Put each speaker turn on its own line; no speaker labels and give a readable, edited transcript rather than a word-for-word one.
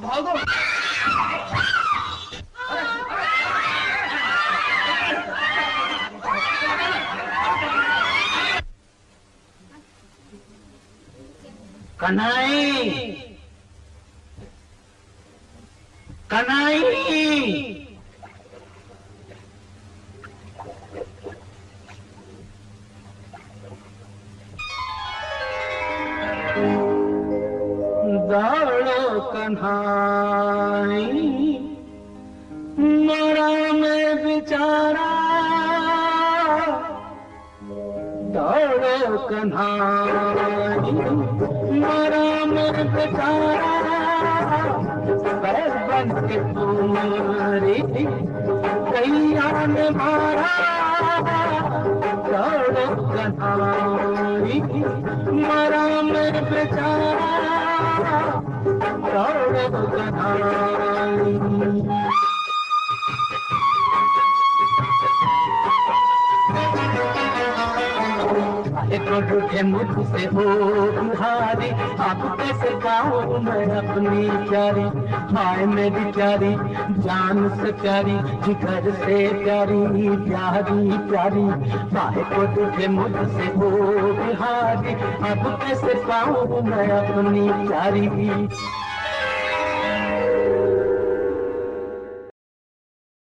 भागो।
कन्हई, कन्हई, दौड़ो कन्हई, मरा में बेचारा, दौड़ो कन्हई, मरा में बेचारा, बैल बन के तुम्हारी कैया ने मारा, दौड़ो कन्हई, मरा में बेचारा, दौड़ो कन्हई। रूठे मुझसे हो तुम्हारी, आप कैसे गाऊं मैं अपनी प्यारी, हाय मेरी प्यारी, जान से प्यारी, जिगर से प्यारी, प्यारी प्यारी, काहे को रूठे मुझसे हो तुम्हारी, आप कैसे गाऊं मैं अपनी प्यारी।